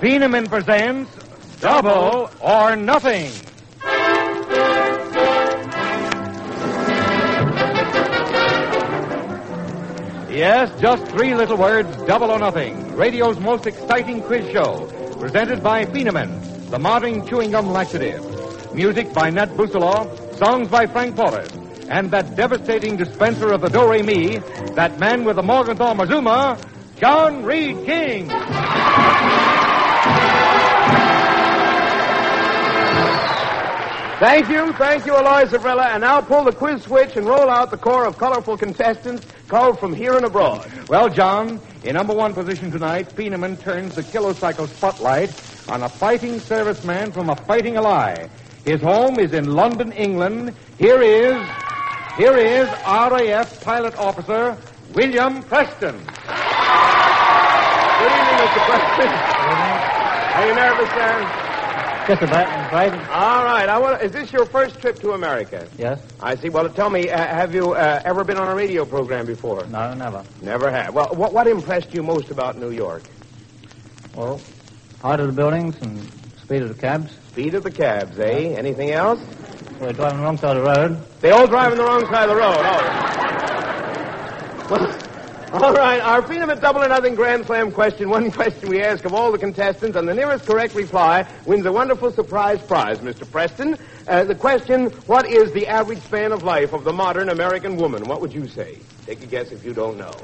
Phenom presents Double or Nothing. Yes, just three little words, Double or Nothing. Radio's most exciting quiz show. Presented by Phenom, the modern chewing gum laxative. Music by Nat Busalaw, songs by Frank Porter. And that devastating dispenser of the do-re-mi, that man with the Morgenthau Mazuma, John Reed King. Thank you, Eloy Zavrilla. And now pull the quiz switch and roll out the corps of colorful contestants called from here and abroad. Well, John, in number one position tonight, Phenom turns the kilocycle spotlight on a fighting serviceman from a fighting ally. His home is in London, England. Here is RAF pilot officer William Preston. Good evening, Mr. Preston. Are you nervous, sir? Just about, I'm afraid. All right. Is this your first trip to America? Yes. I see. Well, tell me, have you ever been on a radio program before? No, never. Never have. Well, what impressed you most about New York? Well, height of the buildings and speed of the cabs. Speed of the cabs, eh? Yeah. Anything else? Well, they're driving the wrong side of the road. They all drive on the wrong side of the road. Oh. Well, all right. Our Phenom Double or Nothing Grand Slam question. One question we ask of all the contestants, and the nearest correct reply wins a wonderful surprise prize, Mr. Preston. The question, what is the average span of life of the modern American woman? What would you say? Take a guess if you don't know.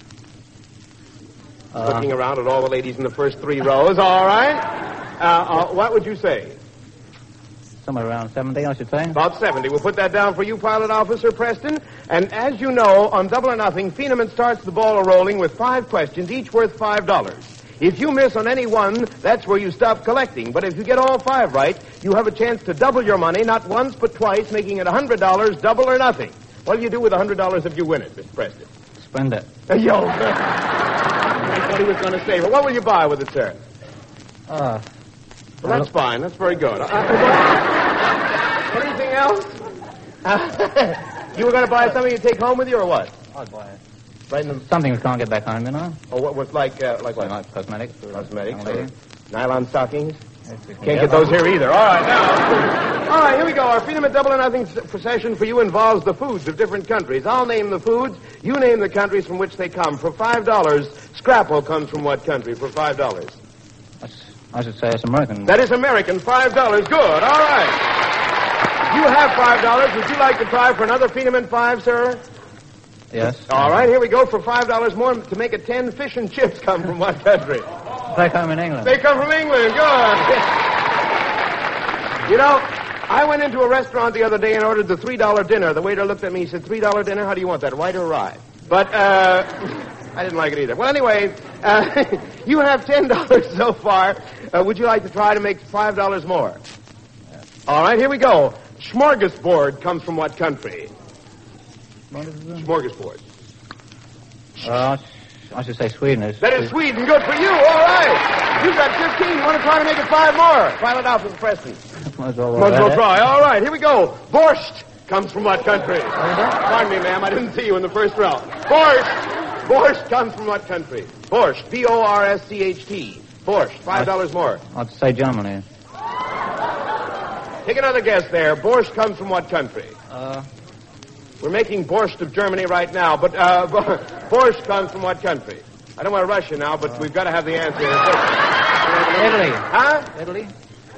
Looking around at all the ladies in the first three rows. All right. What would you say? Somewhere around 70, I should say. About 70. We'll put that down for you, Pilot Officer Preston. And as you know, on Double or Nothing, Phenom starts the ball rolling with 5 questions, each worth $5. If you miss on any one, that's where you stop collecting. But if you get all 5 right, you have a chance to double your money, not once but twice, making it $100, double or nothing. What do you do with $100 if you win it, Mr. Preston? Spend it. Yo. I thought he was going to say, but what will you buy with it, sir? Well, that's fine. That's very good. Anything else? You were going to buy something you take home with you, or what? I'd buy it. Right in the... Something we can't get back home, you know? Oh, what was like what? Like cosmetics. Cosmetics. Or Nylon stockings. Can't Can't get those here either. All right, now. All right, here we go. Our Phenom Double or Nothing procession for you involves the foods of different countries. I'll name the foods. You name the countries from which they come. For $5, Scrapple comes from what country? For $5. I should say it's American. That is American. $5. Good. All right. You have $5. Would you like to try for another Phenom 5, sir? Yes. All right, here we go. For $5 more to make it 10 fish and chips come from what country? Back home in England. They come from England. Good. You know, I went into a restaurant the other day and ordered the $3 dinner. The waiter looked at me. He said, $3 dinner? How do you want that, white or rye? But, I didn't like it either. Well, anyway, you have $10 so far. Would you like to try to make $5 more? Yes. All right, here we go. Smorgasbord comes from what country? Smorgasbord. I should say Sweden. That is Sweden. Good for you. All right. You've got 15. You want to try to make it 5 more? Pilot Officer Preston. Might as well try. All right, here we go. Borscht comes from what country? Pardon me, ma'am. I didn't see you in the first row. Borscht comes from what country? Borscht. B-O-R-S-C-H-T. Borscht. $5 more. I'd say Germany. Take another guess there. Borscht comes from what country? We're making borscht of Germany right now, but borscht comes from what country? I don't want to rush you now, but we've got to have the answer. Italy. Huh? Italy?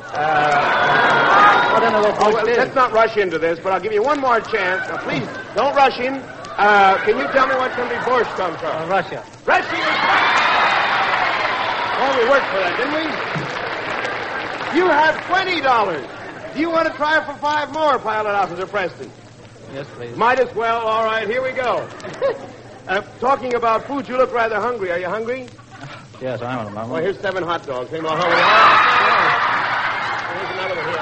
I don't know what borscht is. Let's not rush into this, but I'll give you one more chance. Now, please, don't rush in. Can you tell me what country borscht comes from? Russia. Russia is right. Well, we worked for that, didn't we? You have $20. Do you want to try for 5 more, Pilot Officer Preston? Yes, please. Might as well. All right, here we go. Talking about food, you look rather hungry. Are you hungry? Yes, I am at the moment. Well, here's 7 hot dogs. Any more hungry? There's another one here.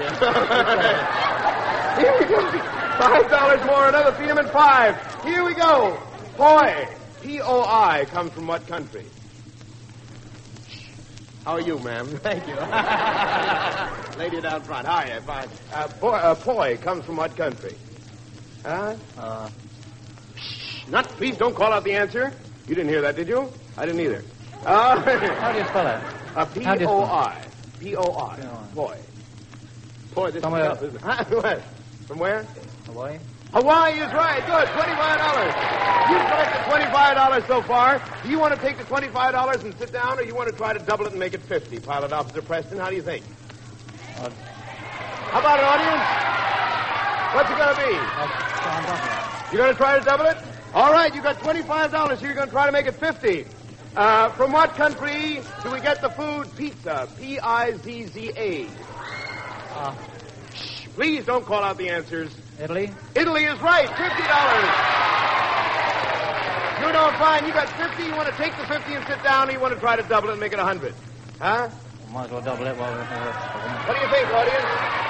I didn't see them. Here we go. $5 more, another Phenom 5. Here we go. Poi. P-O-I comes from what country? How are you, ma'am? Thank you. Lady down front. Hi, fine. Poi comes from what country? Please don't call out the answer. You didn't hear that, did you? I didn't either. How do you spell it? P-O-I. P-O-I. Poi. Boy, this is tough, isn't it? What? From where? Hawaii? Hawaii is right. Good. $25. You've collected $25 so far. Do you want to take the $25 and sit down, or you want to try to double it and make it 50? Pilot Officer Preston, how do you think? How about it, audience? What's it going to be? You're going to try to double it? All right, you got $25, so you're going to try to make it 50. From what country do we get the food pizza? P-I-Z-Z-A. Shh, please don't call out the answers. Italy? Italy is right. $50. You're doing fine. You got 50. You want to take the 50 and sit down, or you want to try to double it and make it 100? Huh? Might as well double it while we're What do you think, audience?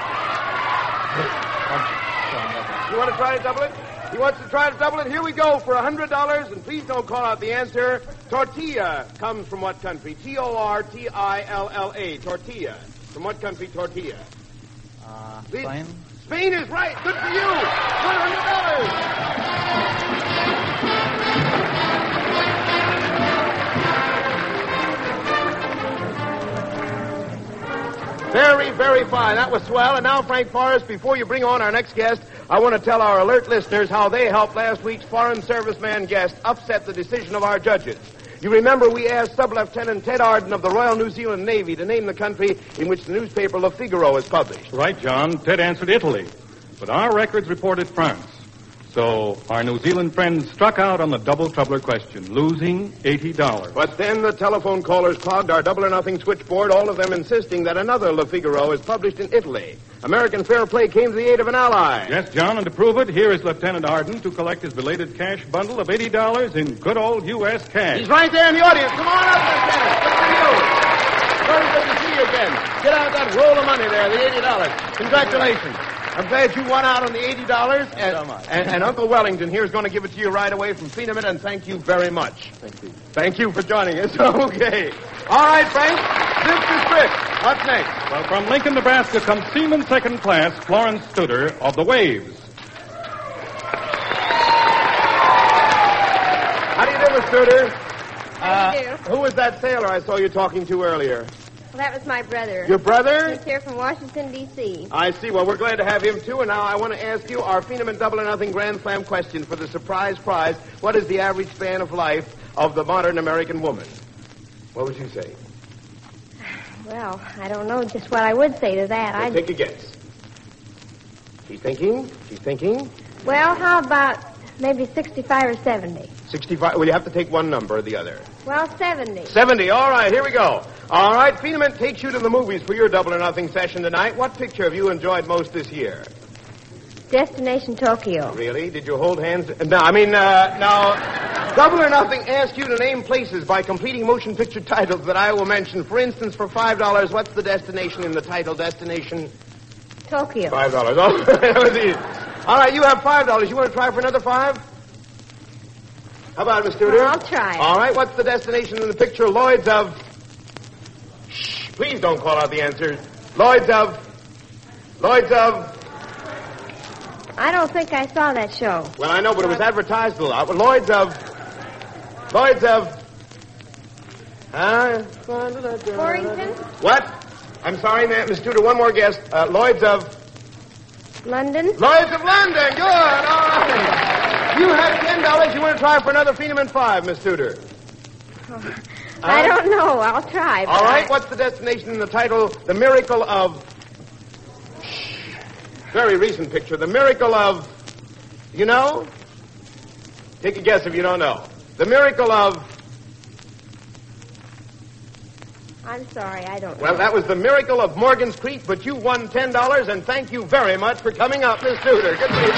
You want to try to double it? He wants to try to double it. Here we go for $100, and please don't call out the answer. Tortilla comes from what country? T-O-R-T-I-L-L-A. Tortilla. From what country, tortilla? Spain? Spain is right. Good for you. $100. Very, very fine. That was swell. And now, Frank Forrest, before you bring on our next guest, I want to tell our alert listeners how they helped last week's foreign serviceman guest upset the decision of our judges. You remember we asked Sub-Lieutenant Ted Arden of the Royal New Zealand Navy to name the country in which the newspaper Le Figaro is published. Right, John. Ted answered Italy. But our records reported France. So our New Zealand friends struck out on the double troubler question, losing $80. But then the telephone callers clogged our Double or Nothing switchboard, all of them insisting that another Le Figaro is published in Italy. American fair play came to the aid of an ally. Yes, John, and to prove it, here is Lieutenant Arden to collect his belated cash bundle of $80 in good old U.S. cash. He's right there in the audience. Come on up, Lieutenant. Good for you. Very good to see you again. Get out that roll of money there, the $80. Congratulations. I'm glad you won out on the $80, and Uncle Wellington here is going to give it to you right away from Phenomit, and thank you very much. Thank you. Thank you for joining us. Okay. All right, Frank. Mr. Strick, what's next? Well, from Lincoln, Nebraska comes Seaman Second Class Florence Studer of the Waves. How do you do, Miss Studer? How do you do? Who was that sailor I saw you talking to earlier? Well, that was my brother. Your brother? He's here from Washington, D.C. I see. Well, we're glad to have him, too. And now I want to ask you our Phenom Double or Nothing Grand Slam question for the surprise prize. What is the average span of life of the modern American woman? What would you say? Well, I don't know just what I would say to that. Well, take a guess. She's thinking. She's thinking. Well, how about maybe 65 or 70? 65. Well, you have to take one number or the other. Well, 70. 70. All right, here we go. All right, Phenom takes you to the movies for your Double or Nothing session tonight. What picture have you enjoyed most this year? Destination Tokyo. Really? Did you hold hands? Now, Double or Nothing asked you to name places by completing motion picture titles that I will mention. For instance, for $5, what's the destination in the title? Destination? Tokyo. $5. Oh, that was easy. All right, you have $5. You want to try for another $5? How about it, Miss Studer? Well, I'll try. All right, what's the destination in the picture? Lloyd's of... Shh, please don't call out the answers. Lloyd's of... I don't think I saw that show. Well, I know, but it was advertised a lot. Lloyd's of... Warrington? What? I'm sorry, Miss Studer, one more guess. Lloyd's of... London? Lloyd's of London. Good. All right. You have $10. You want to try for another Phenom and 5, Miss Studer? I don't know. I'll try. All right. What's the destination in the title? The Miracle of... Very recent picture. The Miracle of... You know? Take a guess if you don't know. The Miracle of... I'm sorry, I don't know. Well, that was The Miracle of Morgan's Creek, but you won $10, and thank you very much for coming up, Miss Studer. Good for you.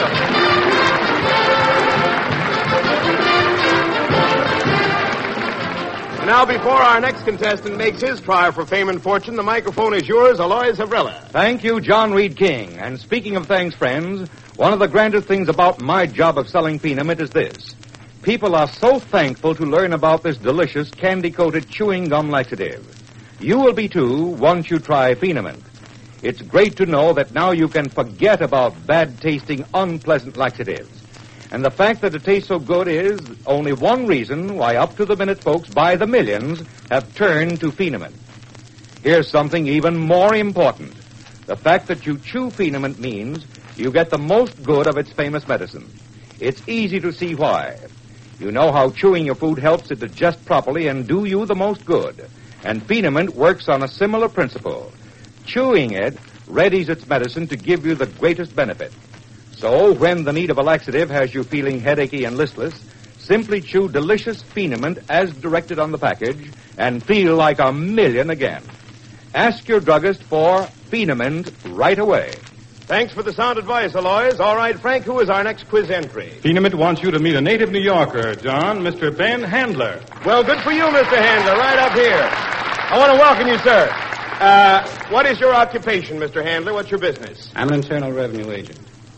Now, before our next contestant makes his try for fame and fortune, the microphone is yours, Alois Havrilla. Thank you, John Reed King. And speaking of thanks, friends, one of the grandest things about my job of selling Phenom is this. People are so thankful to learn about this delicious candy-coated chewing gum laxative. You will be, too, once you try Phenom. It's great to know that now you can forget about bad-tasting, unpleasant laxatives. And the fact that it tastes so good is only one reason why up-to-the-minute folks by the millions have turned to Phenom. Here's something even more important. The fact that you chew Phenament means you get the most good of its famous medicine. It's easy to see why. You know how chewing your food helps it digest properly and do you the most good. And Phenament works on a similar principle. Chewing it readies its medicine to give you the greatest benefit. So, when the need of a laxative has you feeling headachy and listless, simply chew delicious Phenament as directed on the package and feel like a million again. Ask your druggist for Phenament right away. Thanks for the sound advice, Aloys. All right, Frank, who is our next quiz entry? Phenament wants you to meet a native New Yorker, John, Mr. Ben Handler. Well, good for you, Mr. Handler, right up here. I want to welcome you, sir. What is your occupation, Mr. Handler? What's your business? I'm an Internal Revenue agent.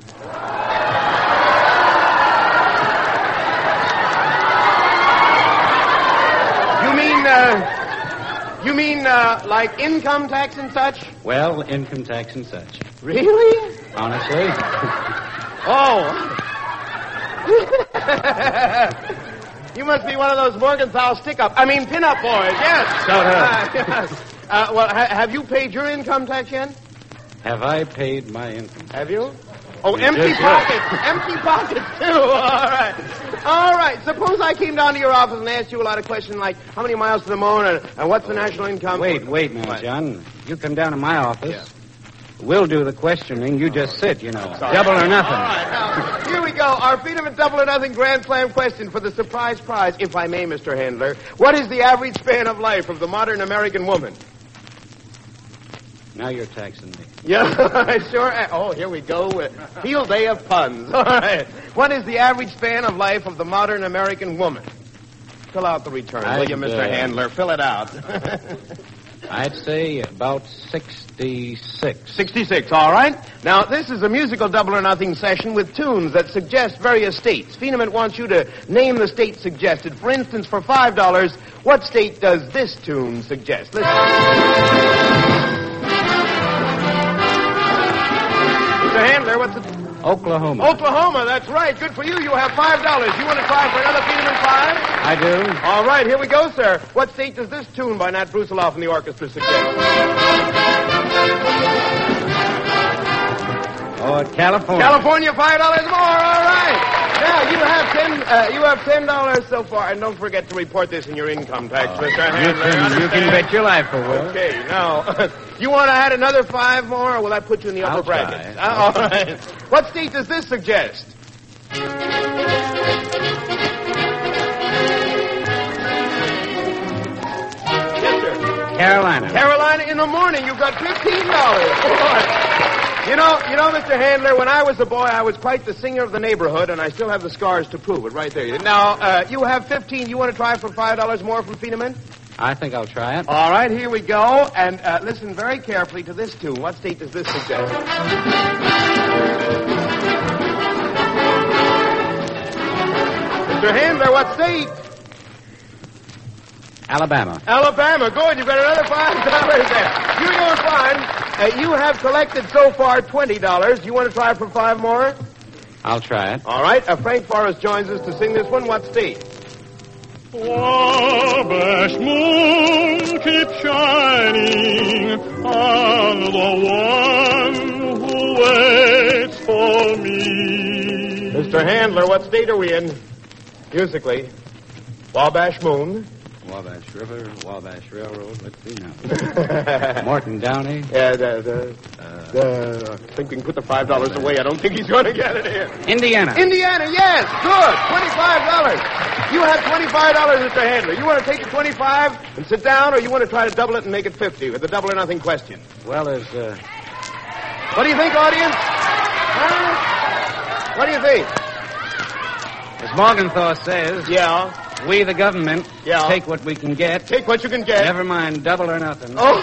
You mean like income tax and such? Well, income tax and such. Really? Honestly? Oh. You must be one of those Morgenthau pin-up boys, yes. Well, have you paid your income tax yet? Have I paid my income? Have you? Oh, empty pockets. Empty pockets, too. All right. All right. Suppose I came down to your office and asked you a lot of questions like how many miles to the moon and what's the national income? Wait now, John. You come down to my office. Yeah. We'll do the questioning. You just sit, you know. Double or nothing. All right. Now, here we go. Our Phenament Double or Nothing Grand Slam question for the surprise prize, if I may, Mr. Handler. What is the average span of life of the modern American woman? Now you're taxing me. Yeah, sure. Oh, here we go. Field day of puns. All right. What is the average span of life of the modern American woman? Fill out the return, will you, Mr. Handler? Fill it out. I'd say about 66. 66, all right. Now, this is a musical Double or Nothing session with tunes that suggest various states. Phenament wants you to name the state suggested. For instance, for $5, what state does this tune suggest? Listen. Mr. Handler, what's it? Oklahoma. Oklahoma, that's right. Good for you. You have $5. You want to try for another Phenament 5? I do. All right, here we go, sir. What state does this tune by Nat Brusiloff and the orchestra suggest? Oh, California. California, $5 more. All right. Now you have $10 so far, and don't forget to report this in your income tax, Mr. Handler. You can bet your life I will. Okay. Now, you want to add another 5 more, or will that put you in the upper bracket? All right. What state does this suggest? Yes, sir. Carolina. Carolina in the morning. You've got $15. You know, Mr. Handler, when I was a boy, I was quite the singer of the neighborhood, and I still have the scars to prove it right there. Now, you have 15. You want to try for $5 more from Phenament? I think I'll try it. All right, here we go. And listen very carefully to this tune. What state does this suggest? Mr. Handler, what state? Alabama. Alabama. Good. You've got another $5 there. You're doing fine. You have collected so far $20. You want to try for 5 more? I'll try it. All right. Frank Forrest joins us to sing this one. What state? Wabash moon keep shining on the one who waits for me. Mr. Handler, what state are we in? Musically. Wabash Moon. Wabash River, Wabash Railroad. Let's see now. Morton Downey. Yeah, I think we can put the $5 away. I don't think he's going to get it here. Indiana. Indiana, yes. Good. $25. You have $25, Mr. Handler. You want to take the 25 and sit down, or you want to try to double it and make it 50 with the double or nothing question? Well, there's, What do you think, audience? Huh? What do you think? as Morgenthau says, Yeah. we, the government, Yeah. take what we can get. Take what you can get. Never mind double or nothing. Oh.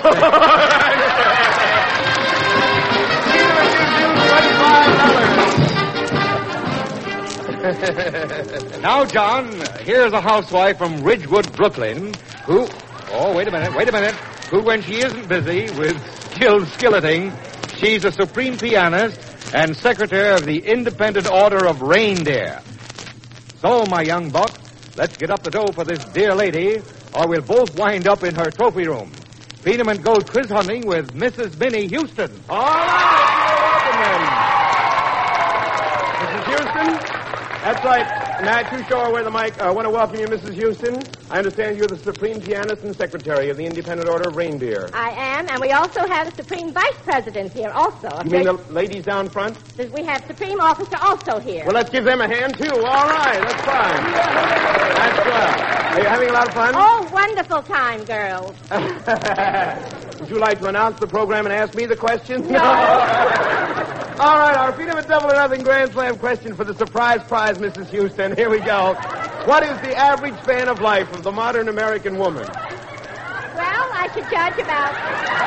Now, John, here's a housewife from Ridgewood, Brooklyn, who... Oh, wait a minute. Who, when she isn't busy with skilled skilleting, she's a supreme pianist and secretary of the Independent Order of Reindeer. So, my young buck, let's get up the dough for this dear lady, or we'll both wind up in her trophy room. Phenom goes quiz hunting with Mrs. Minnie Houston. All right, you're welcome, then. Mrs. Houston? That's right. May I too show her where the mic? I want to welcome you, Mrs. Houston. I understand you're the Supreme Pianist and Secretary of the Independent Order of Reindeer. I am, and we also have a Supreme Vice President here also. You mean the ladies down front? We have Supreme Officer also here. Well, let's give them a hand, too. All right, that's fine. That's well. Are you having a lot of fun? Oh, wonderful time, girls. Would you like to announce the program and ask me the question? No. All right, our Phenom and Double or Nothing Grand Slam question for the surprise prize, Mrs. Houston. Here we go. What is the average span of life of the modern American woman? Well, I should judge about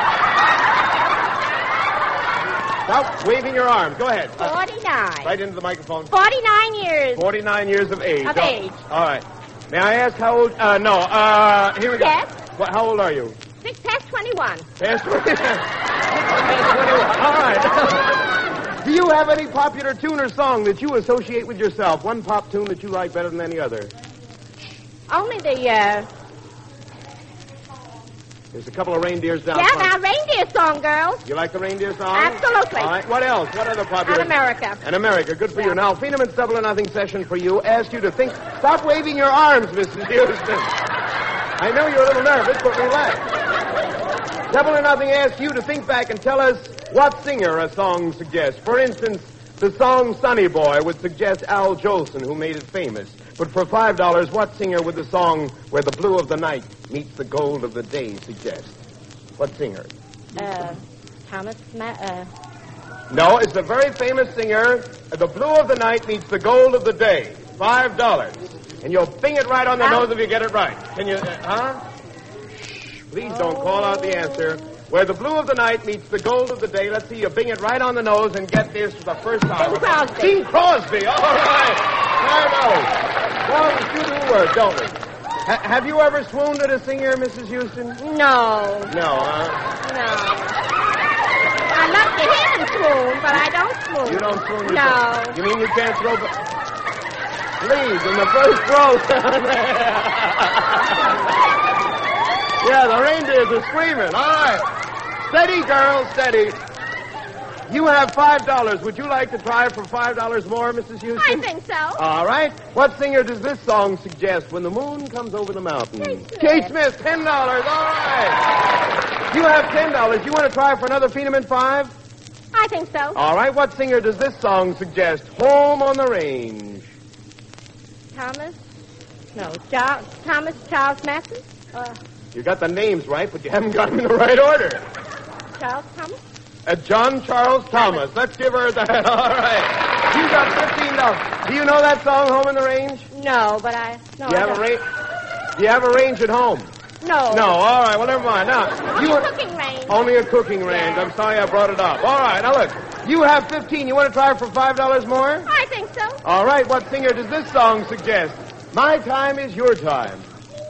Stop waving your arms. Go ahead. 49. Right into the microphone. 49 years. 49 years of age. Of age. All right. May I ask how old? No. Here we go. Yes. How old are you? 6 past 21. Past 21. All right. Do you have any popular tune or song that you associate with yourself? One pop tune that you like better than any other? Only the, There's a couple of reindeers down Yeah, front. now reindeer song, girls. You like the reindeer song? Absolutely. All right. What else? What other popular? And America. And America. Good for Yeah. you. Now, Phenomen's Double or Nothing session for you asked you to think. Stop waving your arms, Mrs. Houston. I know you're a little nervous, but relax. Double or Nothing asked you to think back and tell us what singer a song suggests. For instance, the song Sonny Boy would suggest Al Jolson, who made it famous. But for $5, what singer would the song Where the Blue of the Night Meets the Gold of the Day suggest? What singer? No, it's a very famous singer. The Blue of the Night Meets the Gold of the Day. $5. And you'll bing it right on the nose if you get it right. Can you, Shh, please don't call out the answer. Where the blue of the night meets the gold of the day. Let's see you bing it right on the nose and get this for the first time. Bing Crosby. Bing Crosby. All right. $5. Well, we do work, don't we? Have you ever swooned at a singer, Mrs. Houston? No. No, No. I love to hear them swoon, but I don't swoon. You don't swoon No. yourself? You mean you can't throw... Please, in the first row down there. Yeah, the reindeers are screaming. All right. Steady, girls, steady. You have $5. Would you like to try for $5 more, Mrs. Houston? I think so. All right. What singer does this song suggest? When the moon comes over the mountain? Kate Kate Smith. Smith, $10. All right. You have $10. You want to try for another Phenom 5? I think so. All right. What singer does this song suggest? Home on the Range. Thomas? No, Thomas Charles Mason? You got the names right, but you haven't got them in the right order. Charles Thomas? John Charles Thomas. Let's give her that. All right. You got $15. Do you know that song, Home on the Range? No, but I... No, Do you I have don't. a range? Do you have a range at home? No. No. All right. Well, never mind. Now, Only you a cooking range. only a cooking range. Yeah. I'm sorry I brought it up. All right. Now look, you have 15. You want to try for $5 more? I think so. All right. What singer does this song suggest? My time is your time.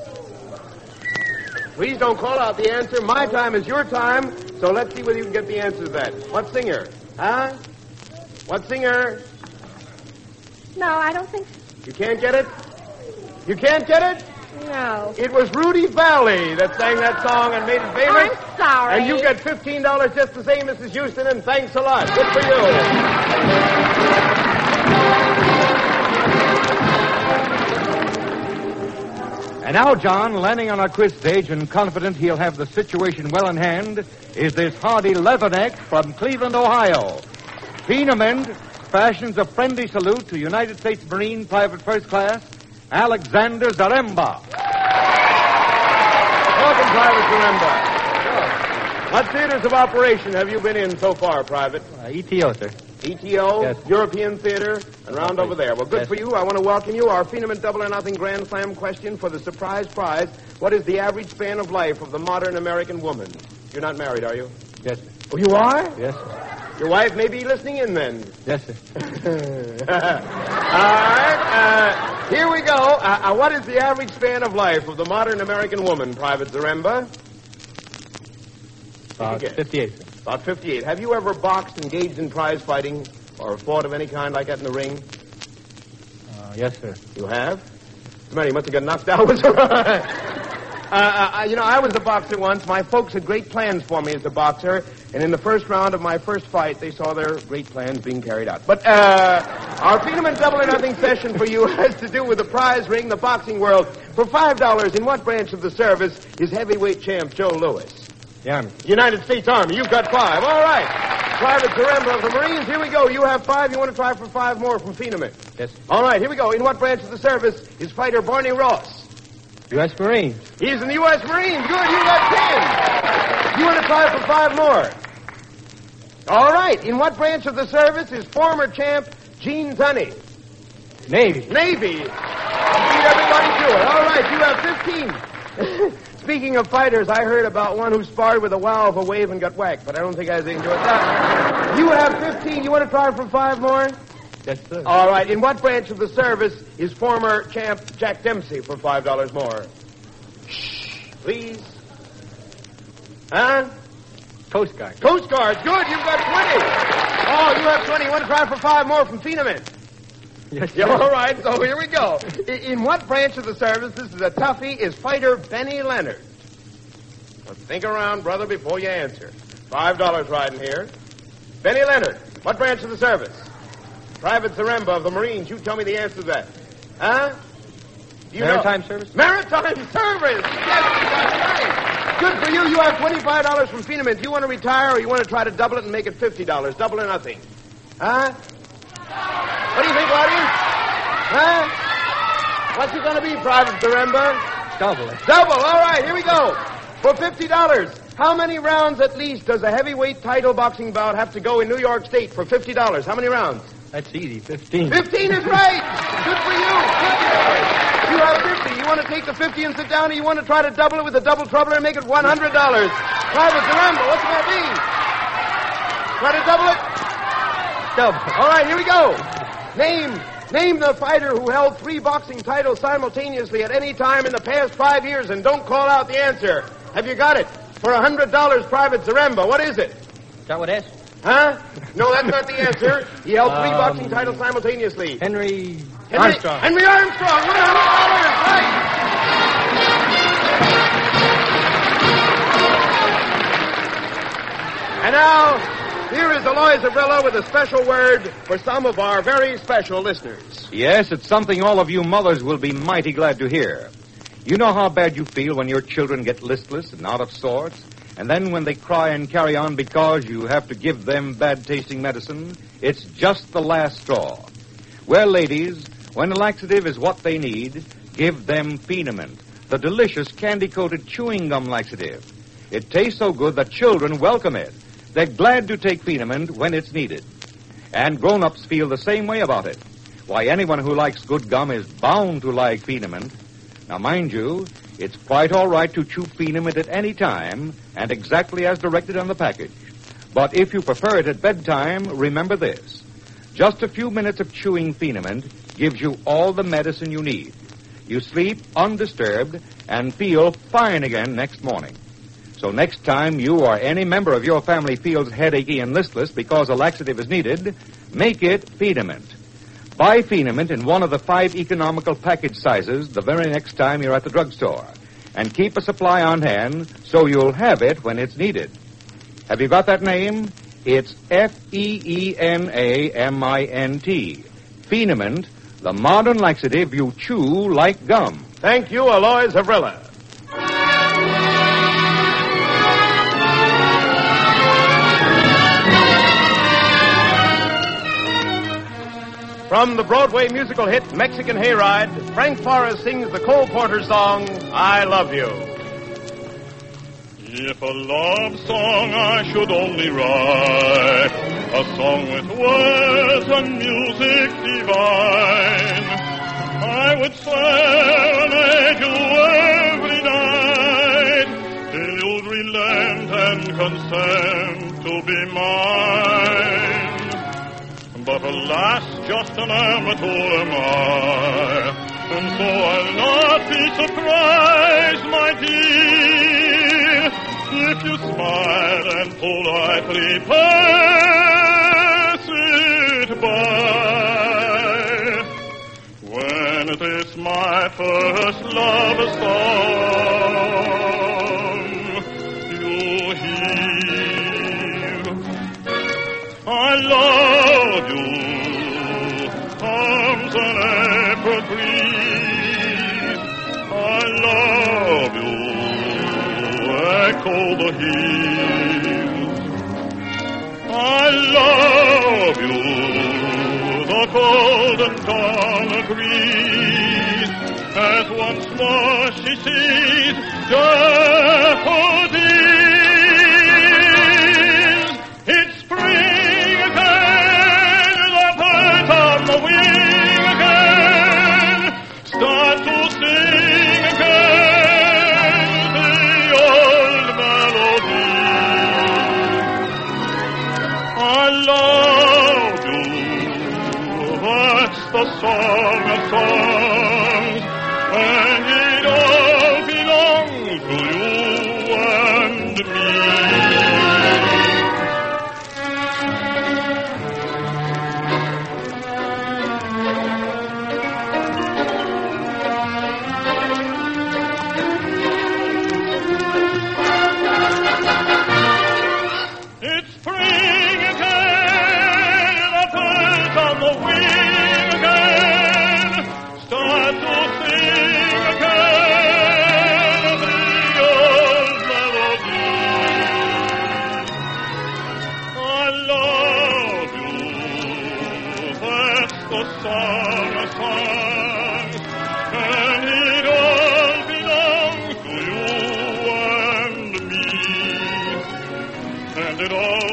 Please don't call out the answer. My time is your time. So let's see whether you can get the answer to that. What singer? Huh? What singer? No, I don't think so. You can't get it? You can't get it? No. It was Rudy Valley that sang that song and made it famous. I'm sorry. And you get $15 just the same, Mrs. Houston, and thanks a lot. Good for you. And now, John, landing on our quiz stage and confident he'll have the situation well in hand, is this hardy leatherneck from Cleveland, Ohio. Phenom fashions a friendly salute to United States Marine Private First Class Alexander Zaremba. Welcome, Private Zaremba. What theaters of operation have you been in so far, Private? ETO, sir. ETO, Yes. European Theater, and round over there. Well, good Yes. for you. I want to welcome you. Our Phenom Double or Nothing Grand Slam question for the surprise prize. What is the average span of life of the modern American woman? You're not married, are you? Yes, sir. Oh, you are? Yes, sir. Your wife may be listening in then. Yes, sir. All right. Here we go. What is the average span of life of the modern American woman, Private Zaremba? About Yes. 58, sir. About 58. Have you ever boxed, engaged in prize fighting, or fought of any kind like that in the ring? Yes, sir. You have? Man, you must have got knocked out. Was all right. I was a boxer once. My folks had great plans for me as a boxer, and in the first round of my first fight, they saw their great plans being carried out. But our Feeneman Double or Nothing session for you has to do with the prize ring, the boxing world. For $5, in what branch of the service is heavyweight champ Joe Louis? United States Army. You've got 5. All right. Private Zaremba of the Marines. Here we go. You have 5. You want to try for 5 more from Feeneman? Yes. All right. Here we go. In what branch of the service is fighter Barney Ross? U.S. Marines. He's in the U.S. Marines. Good. You got 10. You want to try for 5 more? All right. In what branch of the service is former champ Gene Tunney? Navy. Navy. Beat everybody to it. All right. You have 15. Speaking of fighters, I heard about one who sparred with a wow of a wave and got whacked, but I don't think I was into it. You have 15. You want to try for 5 more? Yes, sir. All right. In what branch of the service is former champ Jack Dempsey for $5 more? Shh, please. Huh? Coast Guard. Coast Guard. Good. You've got 20. Oh, you have 20. You want to try for 5 more from Feeneman? Yes, sir. Yeah, all right, so here we go. In what branch of the service, this is a toughie, is fighter Benny Leonard? Well, think around, brother, before you answer. $5 riding here. Benny Leonard, what branch of the service? Private Zaremba of the Marines. You tell me the answer to that. Huh? Do you Maritime know? service? Maritime service. Yes, that's right. Good for you. You have $25 from Feeneman. Do you want to retire or you want to try to double it and make it $50? Double or nothing. Huh? What do you think, Lottie? Huh? What's it going to be, Private Zaremba? Double. Double. All right, here we go. For $50, how many rounds at least does a heavyweight title boxing bout have to go in New York State for $50? How many rounds? That's easy. 15. 15 is right. Good for you. $50. You have 50. You want to take the 50 and sit down, or you want to try to double it with a double troubler and make it $100? Private Zaremba, what's it going to be? Try to double it? Double. All right, here we go. Name the fighter who held 3 boxing titles simultaneously at any time in the past 5 years, and don't call out the answer. Have you got it? For $100, Private Zaremba. What is it? Is that what S? Huh? No, that's not the answer. He held 3 boxing titles simultaneously. Henry Armstrong. Henry Armstrong. $100. Right. And now, here is Aloy Zabrilla with a special word for some of our very special listeners. Yes, it's something all of you mothers will be mighty glad to hear. You know how bad you feel when your children get listless and out of sorts, and then when they cry and carry on because you have to give them bad-tasting medicine, it's just the last straw. Well, ladies, when a laxative is what they need, give them Feeneman, the delicious candy-coated chewing gum laxative. It tastes so good that children welcome it. They're glad to take Feeneman when it's needed. And grown-ups feel the same way about it. Why, anyone who likes good gum is bound to like Feeneman. Now, mind you, it's quite all right to chew Feeneman at any time and exactly as directed on the package. But if you prefer it at bedtime, remember this. Just a few minutes of chewing Feeneman gives you all the medicine you need. You sleep undisturbed and feel fine again next morning. So next time you or any member of your family feels headachy and listless because a laxative is needed, make it Feeneman. Buy Feeneman in one of the 5 economical package sizes the very next time you're at the drugstore. And keep a supply on hand so you'll have it when it's needed. Have you got that name? It's Feenamint. Feeneman, the modern laxative you chew like gum. Thank you, Aloy Zavrilla. From the Broadway musical hit Mexican Hayride, Frank Forrest sings the Cole Porter song, I Love You. If a love song I should only write, a song with words and music divine, I would serenade you every night, till you'd relent and consent to be mine. But alas, just an amateur am I, and so I'll not be surprised, my dear, if you smile and politely pass it by. When it is my first love song you hear. I love you, arms and April breeze. I love you, echo the hills. I love you, the golden dawn agrees, as once more she sees daffodils. It's spring again, the birds on the wing again start to sing again the old melody. I love you, that's the song of songs, and it all belongs to you and me. It's spring again, the birds on the wing again start to sing again the old melody. I love you, that's the song of songs, and it all belongs to you and me. And it all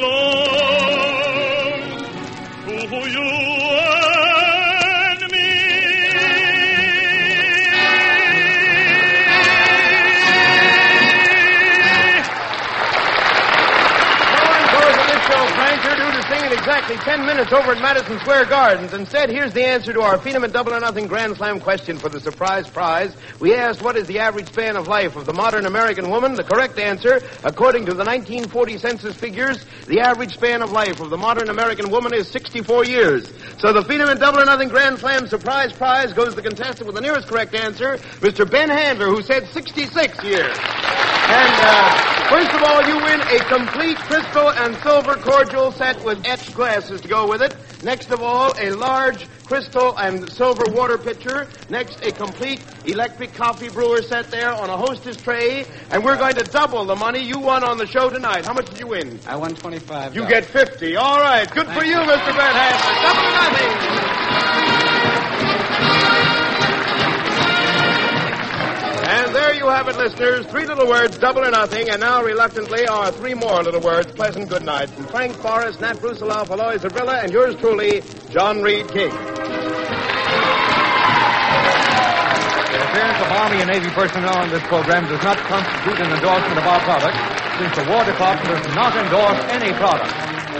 belongs to you and me. Encore for this show, Frank. You're due to sing in exactly 10 minutes over at Madison Square Gardens. Instead, here's the answer to our Phenomen Double or Nothing Grand Slam question for the surprise prize. We asked, what is the average span of life of the modern American woman? The correct answer, according to the 1940 census figures, the average span of life of the modern American woman is 64 years. So the Phenomen Double or Nothing Grand Slam surprise prize goes to the contestant with the nearest correct answer, Mr. Ben Handler, who said 66 years. And first of all, you win a complete crystal and silver cordial set with etched glasses to go with it. Next of all, a large crystal and silver water pitcher. Next, a complete electric coffee brewer set there on a hostess tray. And we're going to double the money you won on the show tonight. How much did you win? I won $25. You get 50. All right. Good for you, Mr. Ben Handler. Double or nothing. And there you have it, listeners. 3 little words, double or nothing, and now, reluctantly, are 3 more little words, pleasant good night. From Frank Forrest, Nat Brusiloff, Aloy Zabrilla, and yours truly, John Reed King. The appearance of Army and Navy personnel on this program does not constitute an endorsement of our product, since the War Department does not endorse any product.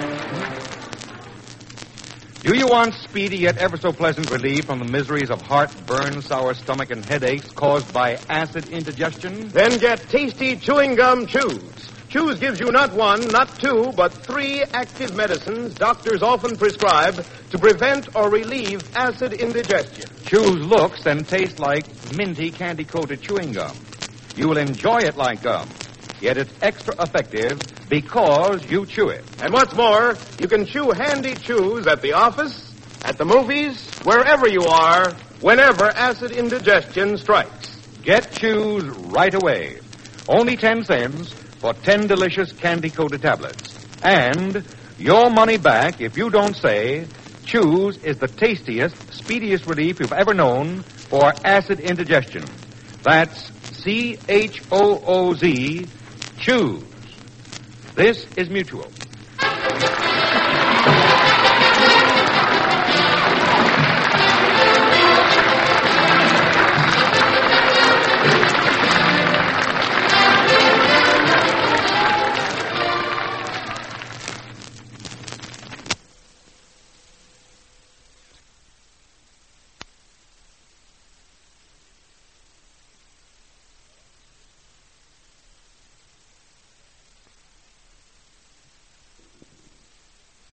Do you want speedy yet ever so pleasant relief from the miseries of heartburn, sour stomach, and headaches caused by acid indigestion? Then get tasty chewing gum Chews. Chews gives you not 1, not 2, but 3 active medicines doctors often prescribe to prevent or relieve acid indigestion. Chews looks and tastes like minty candy-coated chewing gum. You will enjoy it like gum, yet it's extra effective because you chew it. And what's more, you can chew handy chews at the office, at the movies, wherever you are, whenever acid indigestion strikes. Get Chews right away. Only 10 cents for 10 delicious candy-coated tablets. And your money back if you don't say Chews is the tastiest, speediest relief you've ever known for acid indigestion. That's C-H-O-O-Z, Chews. This is Mutual.